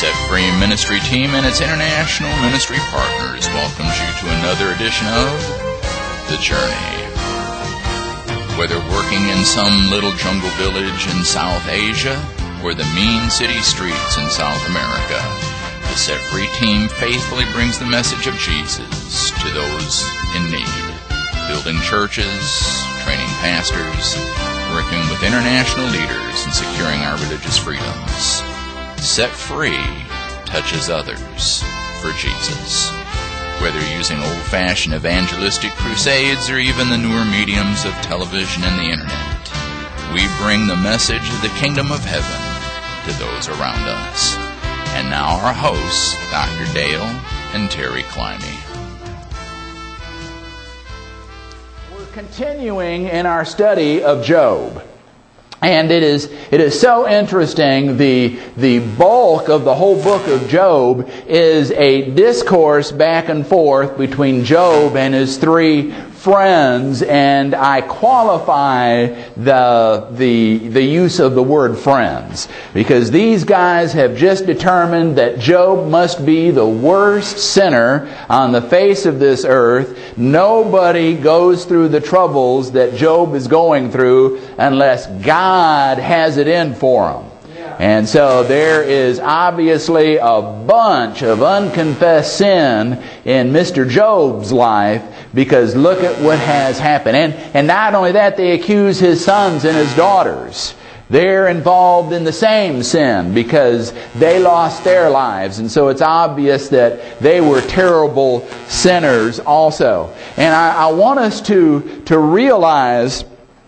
Set Free Ministry Team and its international ministry partners welcomes you to another edition of The Journey. Whether working in some little jungle village in South Asia or the mean city streets in South America, the Set Free Team faithfully brings the message of Jesus to those in need, building churches, training pastors, working with international leaders, and securing our religious freedoms. Set Free touches others for Jesus. Whether using old-fashioned evangelistic crusades or even the newer mediums of television and the internet, we bring the message of the kingdom of heaven to those around us. And now our hosts, Dr. Dale and Terry Climby. We're continuing in our study of Job. And it is so interesting. The bulk of the whole book of Job is a discourse back and forth between Job and his three friends, and I qualify the use of the word friends, because these guys have just determined that Job must be the worst sinner on the face of this earth. Nobody goes through the troubles that Job is going through unless God has it in for him. And so there is obviously a bunch of unconfessed sin in Mr. Job's life, because look at what has happened. And not only that, they accuse his sons and his daughters. They're involved in the same sin because they lost their lives. And so it's obvious that they were terrible sinners also. And I want us to realize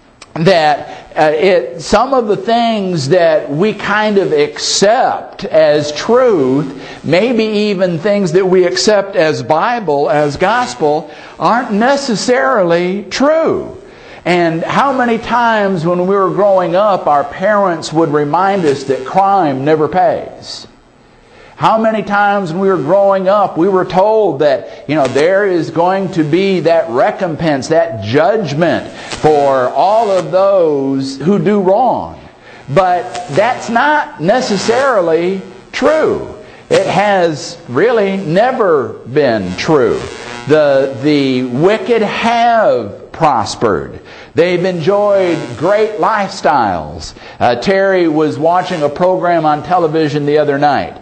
that some of the things that we kind of accept as truth, maybe even things that we accept as Bible, as gospel, aren't necessarily true. And how many times when we were growing up, our parents would remind us that crime never pays? How many times when we were growing up, we were told that, there is going to be that recompense, that judgment for all of those who do wrong. But that's not necessarily true. It has really never been true. The wicked have prospered. They've enjoyed great lifestyles. Terry was watching a program on television the other night,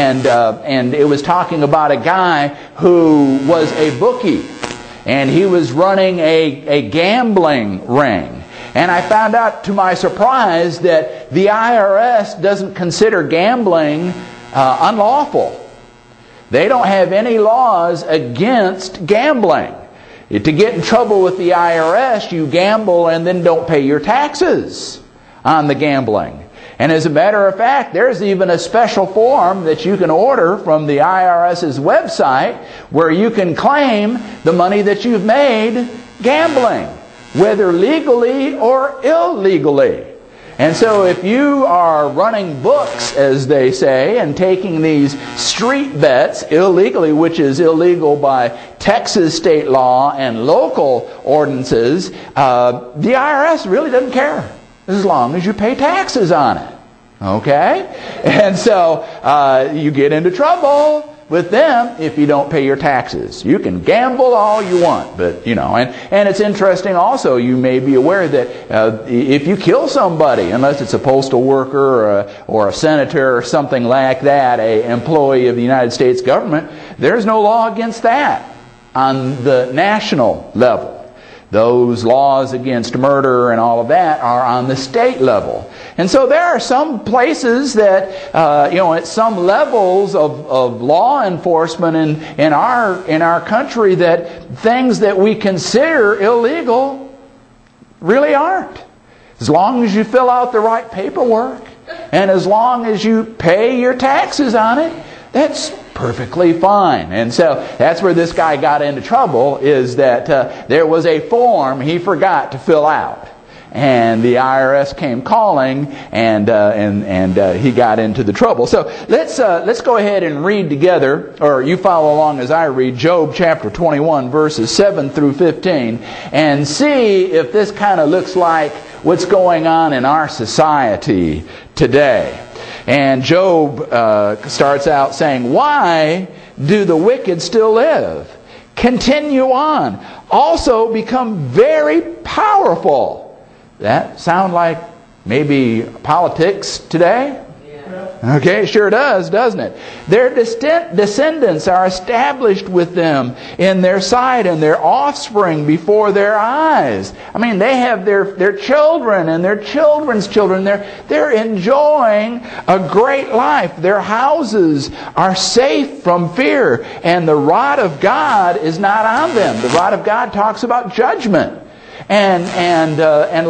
and it was talking about a guy who was a bookie, and he was running a gambling ring. And I found out to my surprise that the IRS doesn't consider gambling unlawful. They don't have any laws against gambling. To get in trouble with the IRS, you gamble and then don't pay your taxes on the gambling. And as a matter of fact, there's even a special form that you can order from the IRS's website where you can claim the money that you've made gambling, whether legally or illegally. And so if you are running books, as they say, and taking these street bets illegally, which is illegal by Texas state law and local ordinances, the IRS really doesn't care as long as you pay taxes on it. Okay? And so you get into trouble with them if you don't pay your taxes. You can gamble all you want, but and it's interesting also, you may be aware that if you kill somebody, unless it's a postal worker or a senator or something like that, an employee of the United States government, there's no law against that on the national level. Those laws against murder and all of that are on the state level. And so there are some places that, at some levels of law enforcement in our country, that things that we consider illegal really aren't. As long as you fill out the right paperwork and as long as you pay your taxes on it, that's perfectly fine. And so that's where this guy got into trouble, is that there was a form he forgot to fill out. And the IRS came calling, and he got into the trouble. So let's go ahead and read together, or you follow along as I read, Job chapter 21, verses 7 through 15, and see if this kind of looks like what's going on in our society today. And Job starts out saying, why do the wicked still live? Continue on. Also become very powerful. That sound like maybe politics today? Okay, sure does, doesn't it? Their descendants are established with them in their sight, and their offspring before their eyes. I mean, they have their children and their children's children. They're enjoying a great life. Their houses are safe from fear, and the rod of God is not on them. The rod of God talks about judgment. And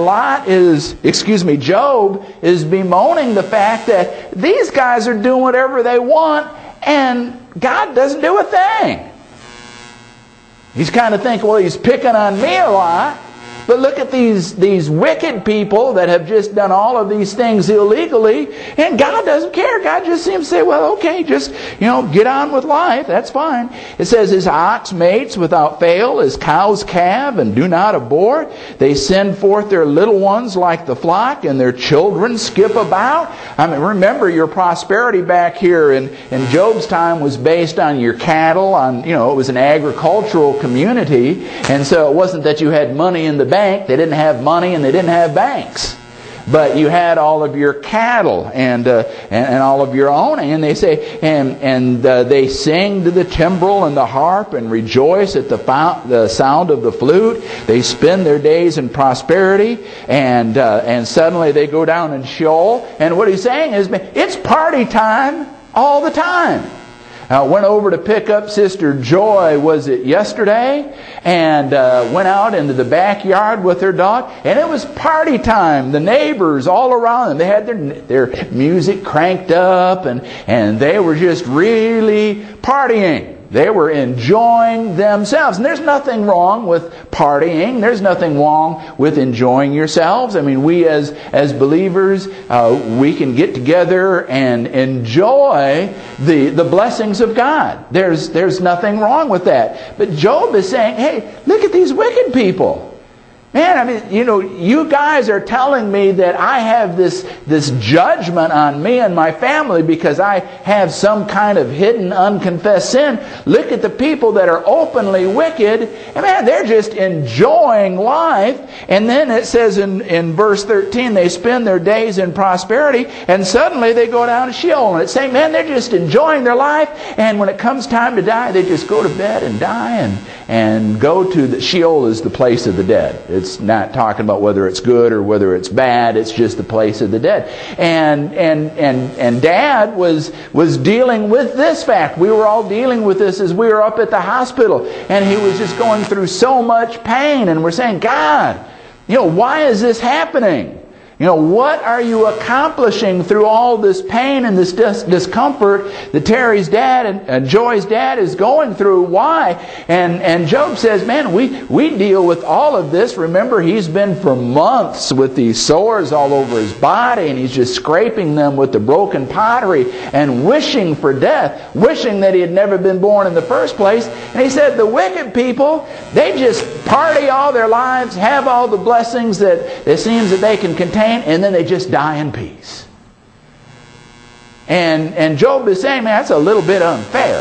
Job is bemoaning the fact that these guys are doing whatever they want and God doesn't do a thing. He's kind of thinking, well, he's picking on me a lot. But look at these wicked people that have just done all of these things illegally, and God doesn't care. God just seems to say, well, okay, just, get on with life. That's fine. It says, his ox mates without fail, his cows calve and do not abort. They send forth their little ones like the flock, and their children skip about. I mean, remember, your prosperity back here in Job's time was based on your cattle, it was an agricultural community, and so it wasn't that you had money in the bank. They didn't have money and they didn't have banks. But you had all of your cattle and all of your owning. And they say, and they sing to the timbrel and the harp and rejoice at the sound of the flute. They spend their days in prosperity, and suddenly they go down in Sheol. And what he's saying is, it's party time all the time. I went over to pick up Sister Joy, was it yesterday? And went out into the backyard with her dog. And it was party time. The neighbors all around them, they had their music cranked up. And they were just really partying. They were enjoying themselves. And there's nothing wrong with partying. There's nothing wrong with enjoying yourselves. I mean, we as believers, we can get together and enjoy the blessings of God. There's nothing wrong with that. But Job is saying, hey, look at these wicked people. Man, I mean, you guys are telling me that I have this judgment on me and my family because I have some kind of hidden, unconfessed sin. Look at the people that are openly wicked. And man, they're just enjoying life. And then it says in verse 13, they spend their days in prosperity, and suddenly they go down to Sheol. And it's saying, man, they're just enjoying their life. And when it comes time to die, they just go to bed and die and go to the Sheol is the place of the dead. It's not talking about whether it's good or whether it's bad. It's just the place of the dead. And Dad was dealing with this fact. We were all dealing with this as we were up at the hospital. And he was just going through so much pain. And we're saying, God, why is this happening? What are you accomplishing through all this pain and this discomfort that Terry's dad and Joy's dad is going through? Why? And Job says, man, we deal with all of this. Remember, he's been for months with these sores all over his body, and he's just scraping them with the broken pottery and wishing for death, wishing that he had never been born in the first place. And he said, the wicked people, they just party all their lives, have all the blessings that it seems that they can contain, and then they just die in peace. And Job is saying, man, that's a little bit unfair.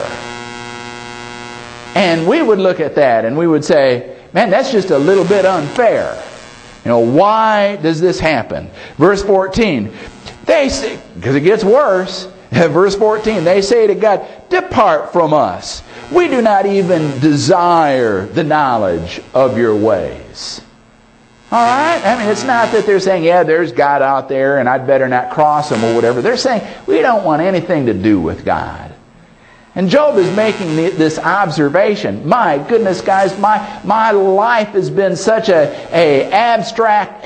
And we would look at that and we would say, man, that's just a little bit unfair. Why does this happen? Verse 14, they say, because it gets worse. Verse 14, they say to God, depart from us. We do not even desire the knowledge of your ways. All right? I mean, it's not that they're saying, yeah, there's God out there and I'd better not cross him or whatever. They're saying, we don't want anything to do with God. And Job is making this observation. My goodness, guys, my life has been such a abstract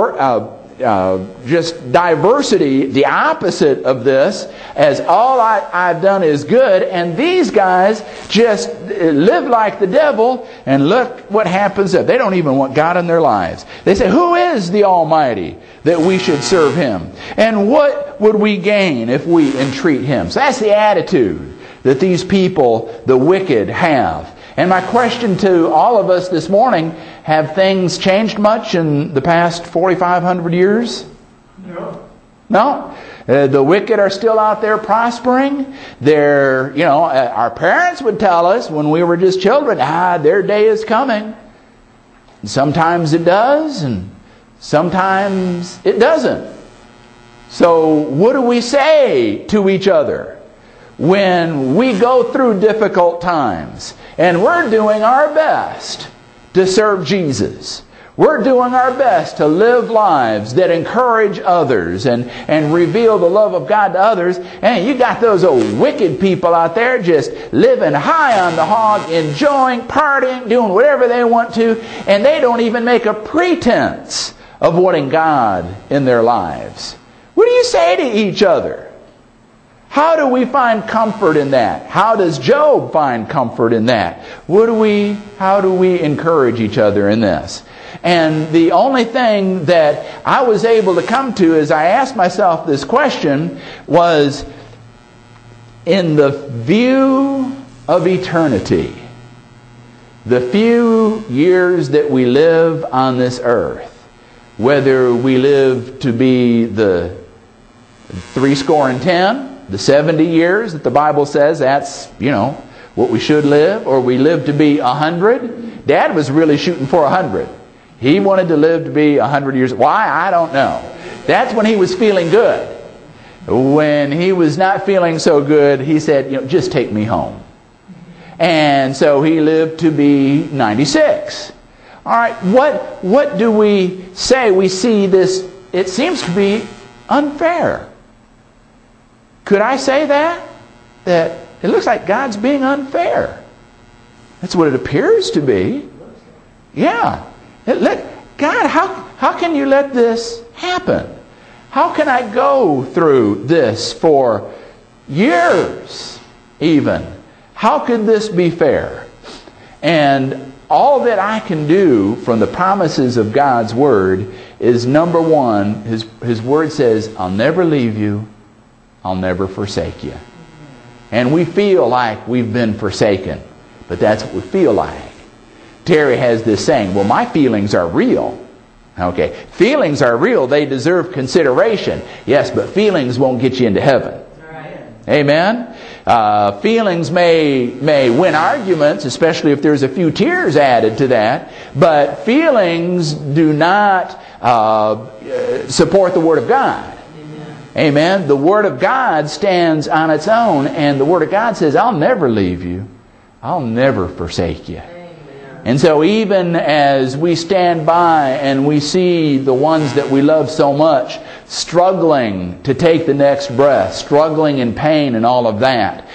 just diversity, the opposite of this, as all I've done is good, and these guys just live like the devil, and look what happens. They don't even want God in their lives. They say, who is the Almighty that we should serve Him? And what would we gain if we entreat Him? So that's the attitude that these people, the wicked, have. And my question to all of us this morning, have things changed much in the past 4,500 years? No. No? The wicked are still out there prospering. Our parents would tell us when we were just children, their day is coming. And sometimes it does, and sometimes it doesn't. So what do we say to each other when we go through difficult times and we're doing our best to serve Jesus? We're doing our best to live lives that encourage others and reveal the love of God to others. And you got those old wicked people out there just living high on the hog, enjoying, partying, doing whatever they want to, and they don't even make a pretense of wanting God in their lives. What do you say to each other? How do we find comfort in that? How does Job find comfort in that? How do we encourage each other in this? And the only thing that I was able to come to as I asked myself this question was, in the view of eternity, the few years that we live on this earth, whether we live to be the 70, the 70 years that the Bible says that's, what we should live, or we live to be 100. Dad was really shooting for 100. He wanted to live to be 100 years. Why? I don't know. That's when he was feeling good. When he was not feeling so good, he said, just take me home. And so he lived to be 96. All right, what do we say? We see this, it seems to be unfair. Could I say that? That it looks like God's being unfair. That's what it appears to be. Yeah. God, how can you let this happen? How can I go through this for years even? How could this be fair? And all that I can do from the promises of God's Word is, number one, His Word says, I'll never leave you, I'll never forsake you. And we feel like we've been forsaken, but that's what we feel like. Terry has this saying, well, my feelings are real. Okay, feelings are real. They deserve consideration. Yes, but feelings won't get you into heaven. Right. Amen? Feelings may win arguments, especially if there's a few tears added to that. But feelings do not support the Word of God. Amen? The Word of God stands on its own, and the Word of God says, I'll never leave you. I'll never forsake you. And so even as we stand by and we see the ones that we love so much struggling to take the next breath, struggling in pain and all of that,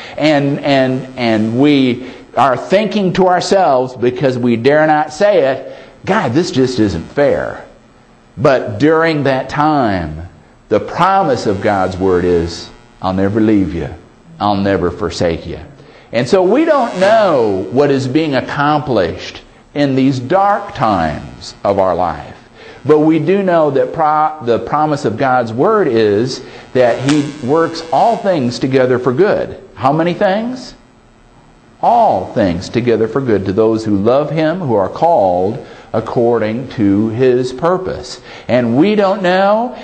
and we are thinking to ourselves, because we dare not say it, God, this just isn't fair. But during that time, the promise of God's Word is, I'll never leave you. I'll never forsake you. And so we don't know what is being accomplished in these dark times of our life. But we do know that the promise of God's Word is that He works all things together for good. How many things? All things together for good to those who love Him, who are called according to His purpose. And we don't know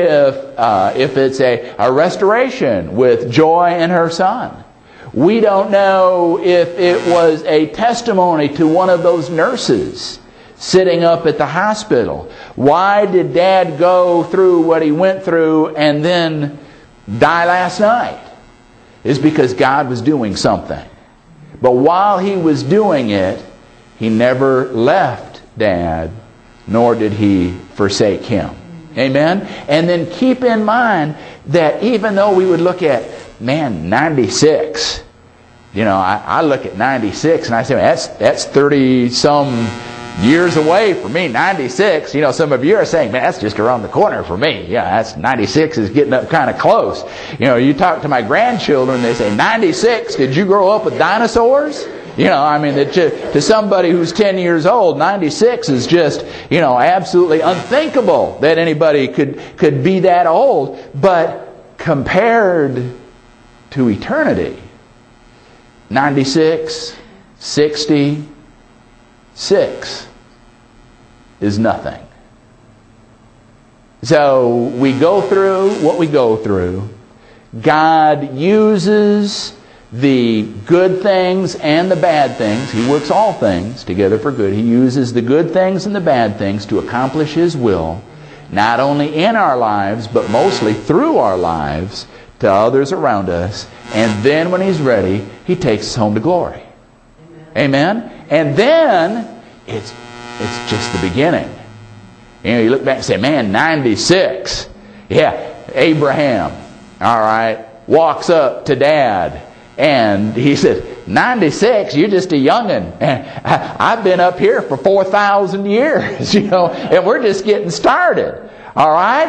if it's a restoration with Joy and her son. We don't know if it was a testimony to one of those nurses sitting up at the hospital. Why did Dad go through what he went through and then die last night? It's because God was doing something. But while He was doing it, He never left Dad, nor did He forsake him. Amen? And then keep in mind that even though we would look at, 96. I look at 96 and I say, that's 30-some years away for me. 96, some of you are saying, that's just around the corner for me. Yeah, that's 96 is getting up kind of close. You talk to my grandchildren, they say, 96, did you grow up with dinosaurs? To somebody who's 10 years old, 96 is just, absolutely unthinkable that anybody could be that old. But compared to eternity, 96, 66 is nothing. So we go through what we go through. God uses the good things and the bad things. He works all things together for good. He uses the good things and the bad things to accomplish His will, not only in our lives, but mostly through our lives to others around us. And then when He's ready, He takes us home to glory. Amen? And then it's just the beginning. You know, you look back and say, man, 96. Yeah, Abraham, all right, walks up to Dad. And he says, 96, you're just a young'un. And I've been up here for 4,000 years, you know, and we're just getting started. All right?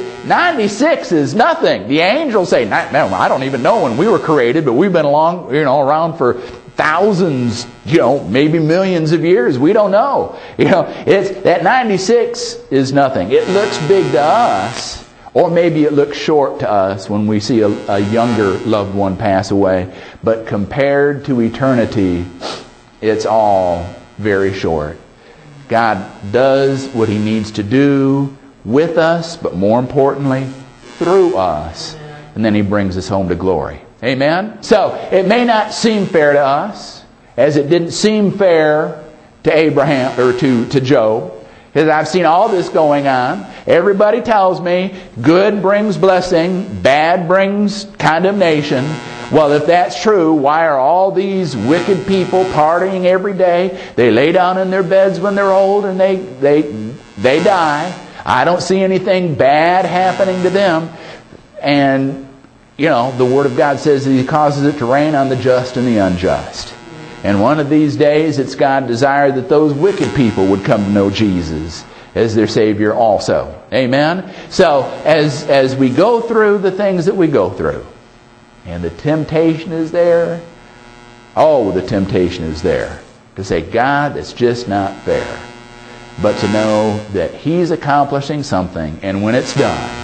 96 is nothing. The angels say, man, I don't even know when we were created, but we've been around for thousands, maybe millions of years. We don't know. It's that 96 is nothing. It looks big to us, or maybe it looks short to us when we see a younger loved one pass away. But compared to eternity, it's all very short. God does what He needs to do with us, but more importantly, through us. And then He brings us home to glory. Amen? So, it may not seem fair to us, as it didn't seem fair to Abraham, or to Job. Because I've seen all this going on. Everybody tells me good brings blessing, bad brings condemnation. Well, if that's true, why are all these wicked people partying every day? They lay down in their beds when they're old and they die. I don't see anything bad happening to them. And, the Word of God says that He causes it to rain on the just and the unjust. And one of these days, it's God's desire that those wicked people would come to know Jesus as their Savior also. Amen? So, as we go through the things that we go through, and the temptation is there, the temptation is there. To say, God, that's just not fair. But to know that He's accomplishing something, and when it's done,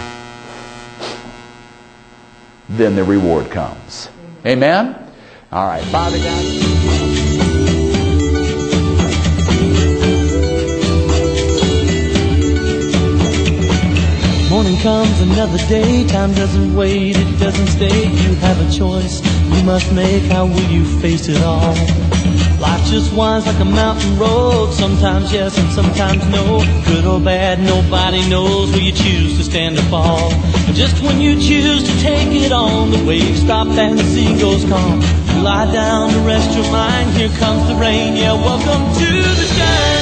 then the reward comes. Amen? All right. Father God. Morning comes another day. Time doesn't wait, it doesn't stay. You have a choice you must make. How will you face it all? Life just winds like a mountain road. Sometimes yes and sometimes no. Good or bad, nobody knows where you choose to stand or fall. But just when you choose to take it on, the waves stop and the sea goes calm. You lie down to rest your mind. Here comes the rain. Yeah, welcome to the shine.